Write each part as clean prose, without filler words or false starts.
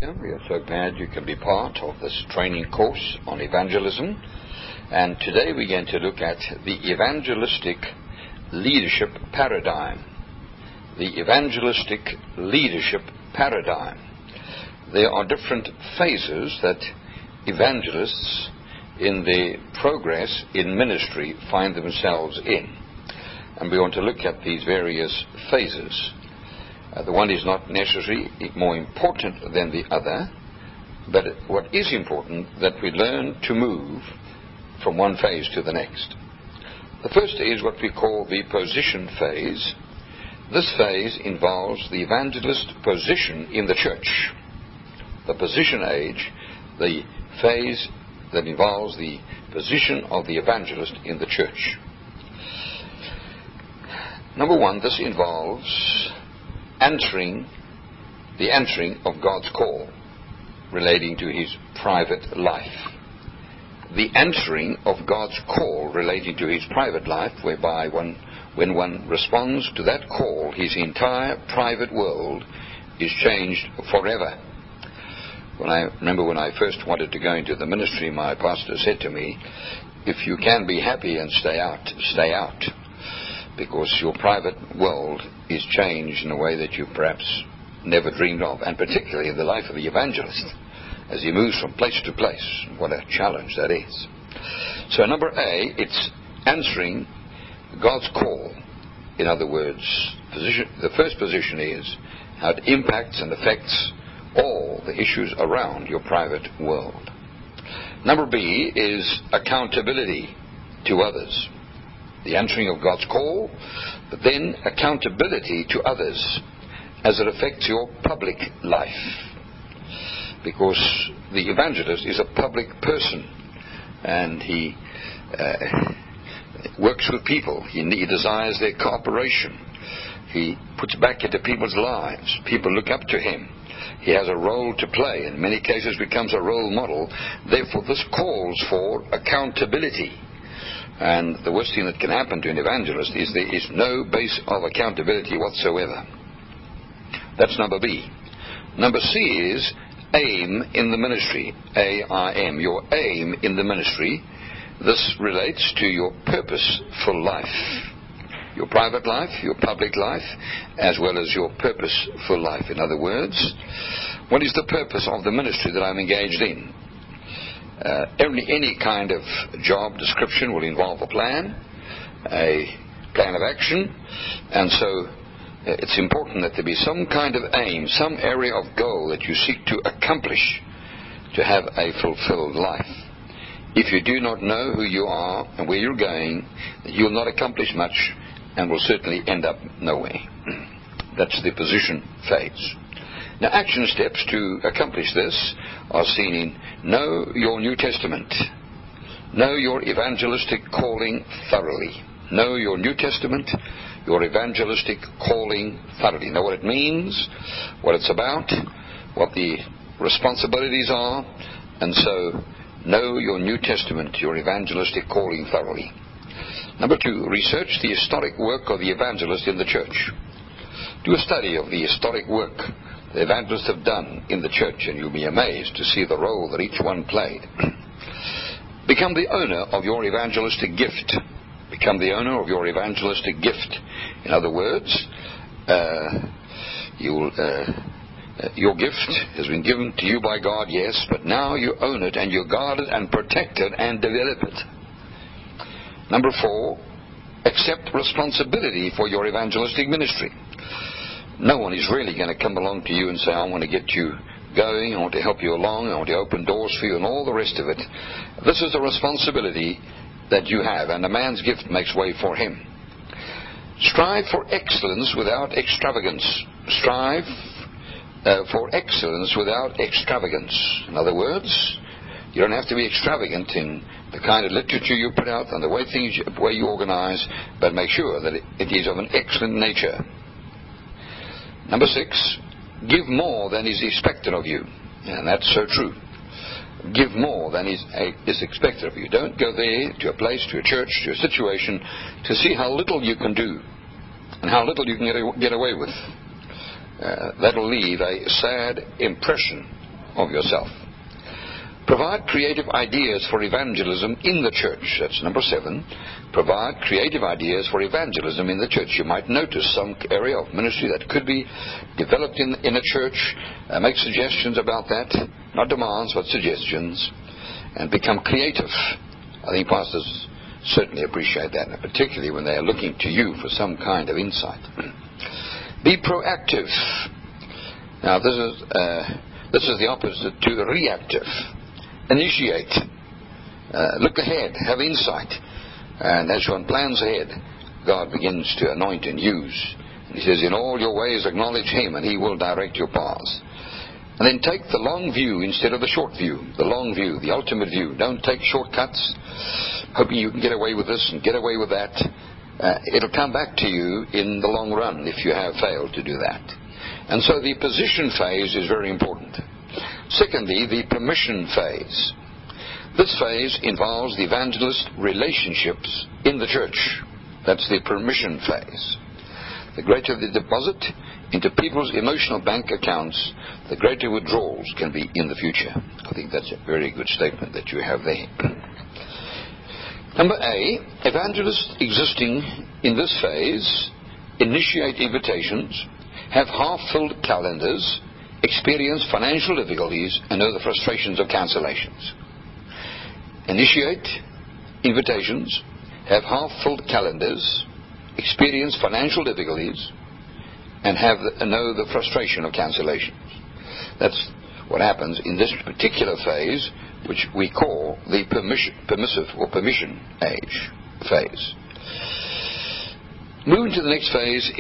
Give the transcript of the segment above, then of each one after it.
here. We are so glad you can be part of this training course on evangelism. And today we're going to look at the evangelistic leadership paradigm. The evangelistic leadership paradigm. There are different phases that evangelists in their progress in ministry find themselves in. And we want to look at these various phases. The one is not necessarily more important than the other, but what is important that we learn to move from one phase to the next. The first is what we call the position phase. This phase involves the evangelist position in the church. The position age, the phase that involves the position of the evangelist in the church. Number one, this involves the answering of God's call relating to his private life. The answering of God's call relating to his private life, whereby when one responds to that call, his entire private world is changed forever. I remember when I first wanted to go into the ministry, my pastor said to me, if you can be happy and stay out, stay out. Because your private world is changed in a way that you perhaps never dreamed of, and particularly in the life of the evangelist, as he moves from place to place. What a challenge that is. So number A, it's answering God's call. In other words, the first position is how it impacts and affects all the issues around your private world. Number B is accountability to others. The answering of God's call, but then accountability to others as it affects your public life. Because the evangelist is a public person, and he works with people. He desires their cooperation. He puts back into people's lives. People look up to him. He has a role to play. In many cases becomes a role model. Therefore, this calls for accountability. And the worst thing that can happen to an evangelist is there is no base of accountability whatsoever. That's number B. Number C is aim in the ministry. A-I-M. Your aim in the ministry. This relates to your purposeful life. Your private life, your public life, as well as your purposeful life. In other words, what is the purpose of the ministry that I'm engaged in? Any kind of job description will involve a plan of action, and so it's important that there be some kind of aim, some area of goal that you seek to accomplish to have a fulfilled life. If you do not know who you are and where you're going, you will not accomplish much and will certainly end up nowhere. That's the position phase. Now, action steps to accomplish this are seen in know your New Testament. Know your evangelistic calling thoroughly. Know your New Testament, your evangelistic calling thoroughly. Know what it means, what it's about, what the responsibilities are, and so know your New Testament, your evangelistic calling thoroughly. Number 2, research the historic work of the evangelist in the church. Do a study of the historic work the evangelists have done in the church, and you'll be amazed to see the role that each one played. Become the owner of your evangelistic gift. Become the owner of your evangelistic gift. In other words, your gift has been given to you by God, yes, but now you own it and you guard it and protect it and develop it. Number 4, accept responsibility for your evangelistic ministry. No one is really going to come along to you and say, I want to get you going, I want to help you along, I want to open doors for you, and all the rest of it. This is a responsibility that you have, and a man's gift makes way for him. Strive for excellence without extravagance. Strive for excellence without extravagance. In other words, you don't have to be extravagant in the kind of literature you put out and the way you organize, but make sure that it is of an excellent nature. Number 6, give more than is expected of you. And that's so true. Give more than is expected of you. Don't go there to a place, to a church, to a situation to see how little you can do and how little you can get away with. That'll leave a sad impression of yourself. Provide creative ideas for evangelism in the church. That's number 7. Provide creative ideas for evangelism in the church. You might notice some area of ministry that could be developed in a church. Make suggestions about that. Not demands, but suggestions. And become creative. I think pastors certainly appreciate that, and particularly when they are looking to you for some kind of insight. Be proactive. Now, this is the opposite to reactive. Initiate. Look ahead. Have insight. And as one plans ahead, God begins to anoint and use. And He says, in all your ways acknowledge Him, and He will direct your paths. And then take the long view instead of the short view. The long view, the ultimate view. Don't take shortcuts, hoping you can get away with this and get away with that. It'll come back to you in the long run if you have failed to do that. And so the position phase is very important. Secondly, the permission phase. This phase involves the evangelist relationships in the church. That's the permission phase. The greater the deposit into people's emotional bank accounts, the greater withdrawals can be in the future. I think that's a very good statement that you have there. Number A, evangelists existing in this phase initiate invitations, have half-filled calendars, experience financial difficulties, and know the frustrations of cancellations. Initiate invitations, have half-filled calendars, experience financial difficulties, and know the frustration of cancellations. That's what happens in this particular phase, which we call the permissive or permission age phase. Moving to the next phase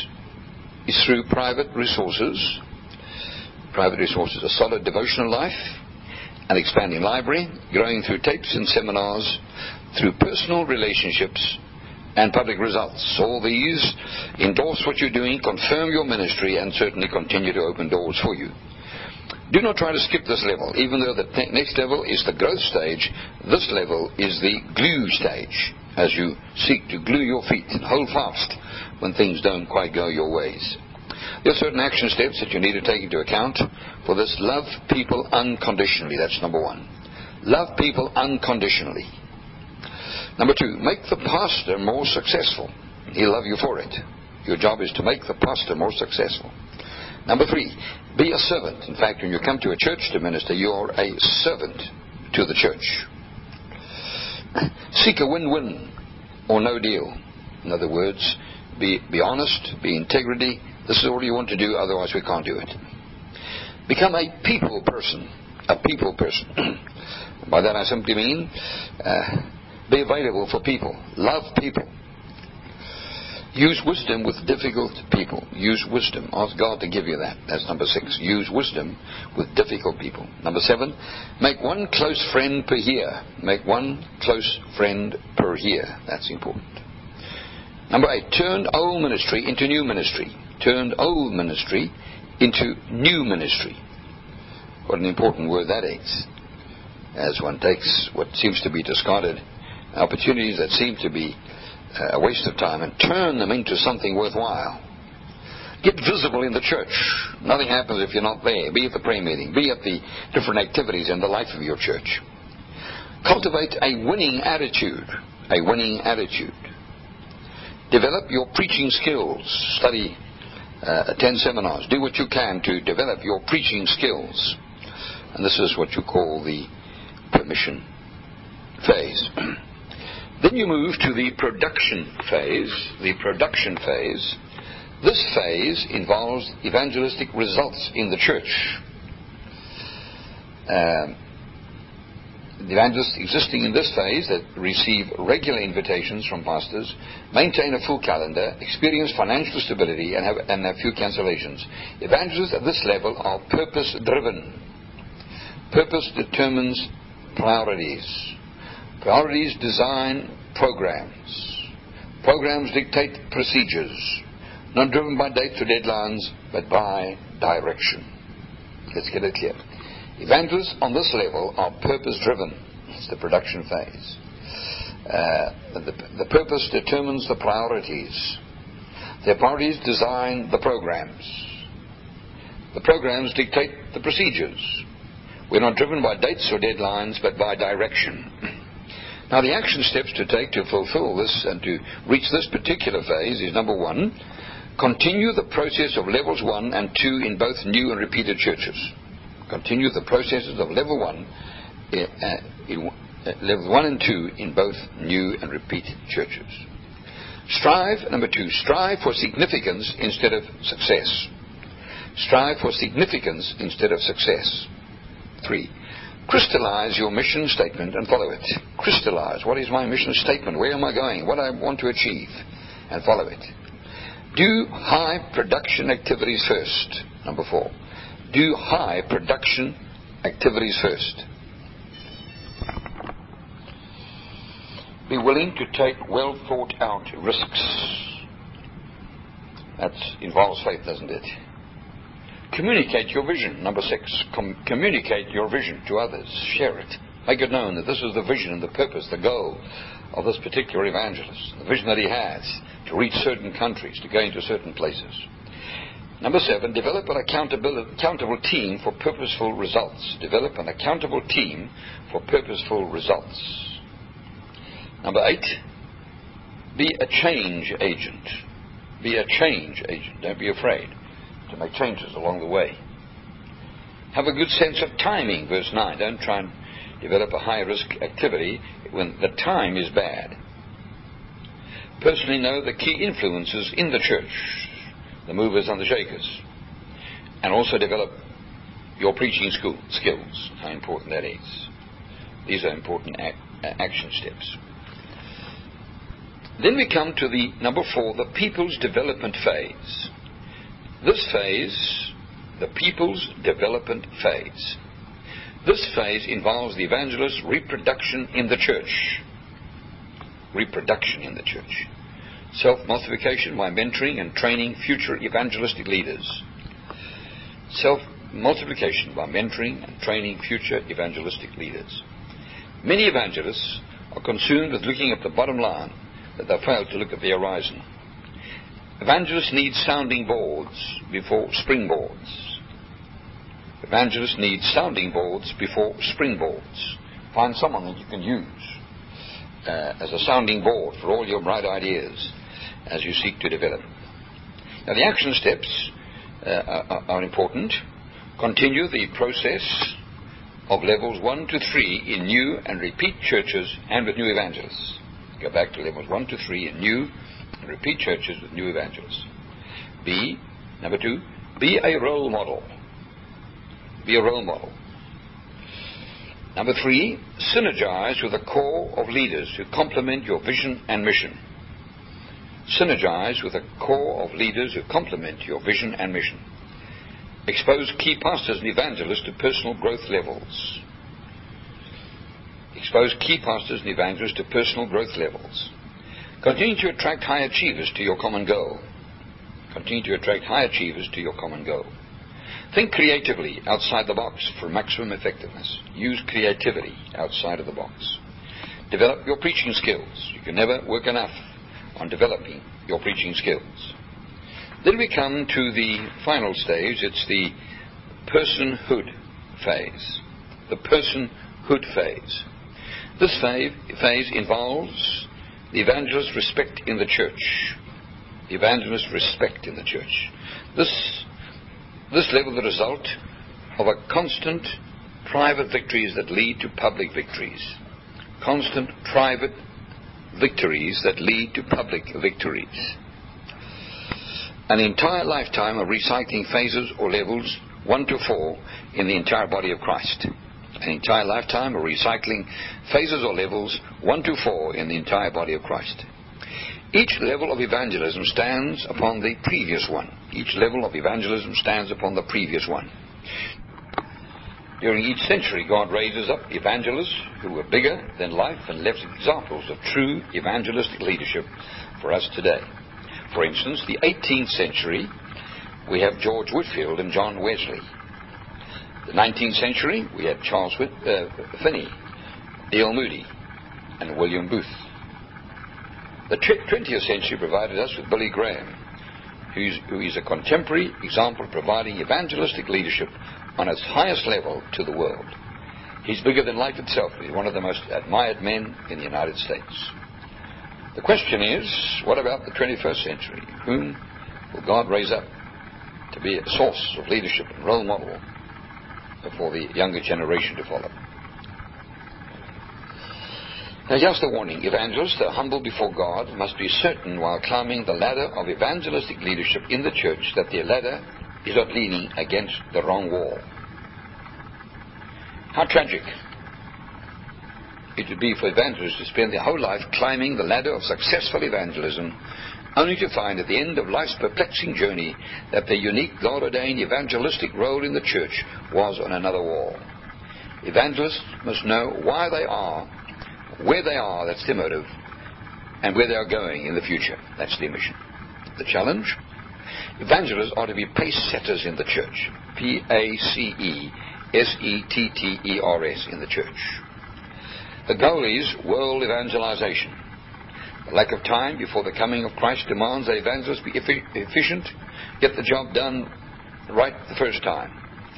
is through private resources. Private resources, a solid devotional life, an expanding library, growing through tapes and seminars, through personal relationships and public results. All these endorse what you're doing, confirm your ministry, and certainly continue to open doors for you. Do not try to skip this level. Even though the next level is the growth stage, this level is the glue stage, as you seek to glue your feet and hold fast when things don't quite go your ways. There are certain action steps that you need to take into account for this. Love people unconditionally. That's number 1. Love people unconditionally. Number 2, make the pastor more successful. He'll love you for it. Your job is to make the pastor more successful. Number 3, be a servant. In fact, when you come to a church to minister, you are a servant to the church. Seek a win-win or no deal. In other words, be honest, be integrity. This is all you want to do, otherwise we can't do it. Become a people person. A people person. By that I simply mean be available for people. Love people. Use wisdom with difficult people. Use wisdom. Ask God to give you that. That's number 6. Use wisdom with difficult people. Number 7, make one close friend per year. Make one close friend per year. That's important. Number 8, turn old ministry into new ministry. Turn old ministry into new ministry. What an important word that is. As one takes what seems to be discarded opportunities that seem to be a waste of time and turn them into something worthwhile. Get visible in the church. Nothing happens if you're not there. Be at the prayer meeting. Be at the different activities in the life of your church. Cultivate a winning attitude. A winning attitude. Develop your preaching skills. Study, attend seminars. Do what you can to develop your preaching skills. And this is what you call the permission phase. Then you move to the production phase. The production phase. This phase involves evangelistic results in the church. The evangelists existing in this phase that receive regular invitations from pastors, maintain a full calendar, experience financial stability, and have few cancellations. Evangelists at this level are purpose-driven. Purpose determines priorities. Priorities design programs. Programs dictate procedures. Not driven by dates or deadlines, but by direction. Let's get it clear. Evangelists on this level are purpose-driven. It's the production phase. The purpose determines the priorities. Their priorities design the programs. The programs dictate the procedures. We're not driven by dates or deadlines, but by direction. Now, the action steps to take to fulfill this and to reach this particular phase is, number one, continue the process of levels 1 and 2 in both new and repeated churches. Continue the processes of level 1 level 1 and 2 in both new and repeated churches. Number 2, strive for significance instead of success. Strive for significance instead of success. 3, crystallize your mission statement and follow it. Crystallize. What is my mission statement? Where am I going? What I want to achieve? And follow it. Do high production activities first. Number 4, do high production activities first. Be willing to take well thought out risks. That involves faith, doesn't it? Communicate your vision. Number 6, communicate your vision to others. Share it. Make it known that this is the vision and the purpose, the goal of this particular evangelist. The vision that he has to reach certain countries, to go into certain places. Number 7, develop an accountable team for purposeful results. Develop an accountable team for purposeful results. Number 8, be a change agent. Be a change agent. Don't be afraid to make changes along the way. Have a good sense of timing, verse 9. Don't try and develop a high-risk activity when the time is bad. Personally know the key influences in the church, the movers and the shakers, and also develop your preaching skills, how important that is. These are important action steps. Then we come to the number 4, the people's development phase. This phase, the people's development phase. This phase involves the evangelist's reproduction in the church. Reproduction in the church. Self-multiplication by mentoring and training future evangelistic leaders. Self-multiplication by mentoring and training future evangelistic leaders. Many evangelists are consumed with looking at the bottom line, that they fail to look at the horizon. Evangelists need sounding boards before springboards. Evangelists need sounding boards before springboards. Find someone that you can use as a sounding board for all your bright ideas as you seek to develop. Now, the action steps are important. Continue the process of levels 1 to 3 in new and repeat churches and with new evangelists. Go back to levels 1 to 3 in new and repeat churches with new evangelists. Number 2, be a role model. Be a role model. Number 3, synergize with a core of leaders who complement your vision and mission. Synergize with a core of leaders who complement your vision and mission. Expose key pastors and evangelists to personal growth levels. Expose key pastors and evangelists to personal growth levels. Continue to attract high achievers to your common goal. Continue to attract high achievers to your common goal. Think creatively outside the box for maximum effectiveness. Use creativity outside of the box. Develop your preaching skills. You can never work enough on developing your preaching skills. Then we come to the final stage. It's the personhood phase. The personhood phase. This phase involves the evangelist's respect in the church. The evangelist's respect in the church. This level is the result of a constant private victories that lead to public victories. Constant private victories that lead to public victories. An entire lifetime of recycling phases or levels 1 to 4 in the entire body of Christ. An entire lifetime of recycling phases or levels 1 to 4 in the entire body of Christ. Each level of evangelism stands upon the previous one. Each level of evangelism stands upon the previous one. During each century, God raises up evangelists who were bigger than life and left examples of true evangelistic leadership for us today. For instance, the 18th century, we have George Whitefield and John Wesley. The 19th century, we had Charles Finney, D.L. Moody, and William Booth. The 20th century provided us with Billy Graham, who is a contemporary example of providing evangelistic leadership on its highest level to the world. He's bigger than life itself. He's one of the most admired men in the United States. The question is, what about the 21st century? Whom will God raise up to be a source of leadership and role model for the younger generation to follow? Now, just a warning. Evangelists, though humble before God, must be certain while climbing the ladder of evangelistic leadership in the church that their ladder is not leaning against the wrong wall. How tragic it would be for evangelists to spend their whole life climbing the ladder of successful evangelism, only to find at the end of life's perplexing journey that their unique God-ordained evangelistic role in the church was on another wall. Evangelists must know why they are, where they are, that's their motive, and where they are going in the future. That's their mission. The challenge? Evangelists are to be pace-setters in the church. P-A-C-E-S-E-T-T-E-R-S in the church. The goal is world evangelization. The lack of time before the coming of Christ demands that evangelists be efficient, get the job done right the first time.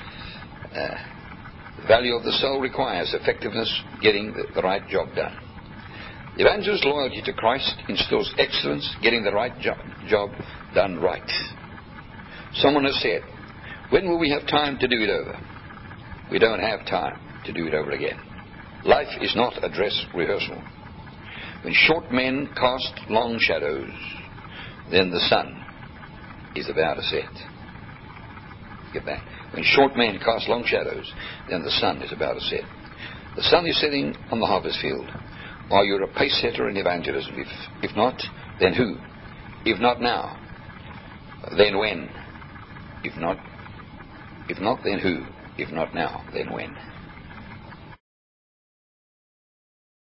The value of the soul requires effectiveness, getting the right job done. The evangelist's loyalty to Christ instills excellence, getting the right job done right. Someone has said, when will we have time to do it over? We don't have time to do it over again. Life is not a dress rehearsal. When short men cast long shadows, then the sun is about to set. Get that? When short men cast long shadows, then the sun is about to set. The sun is setting on the harvest field. Are you a pace setter in evangelism? If not, then who? If not now, then when? If not, then who? If not now, then when?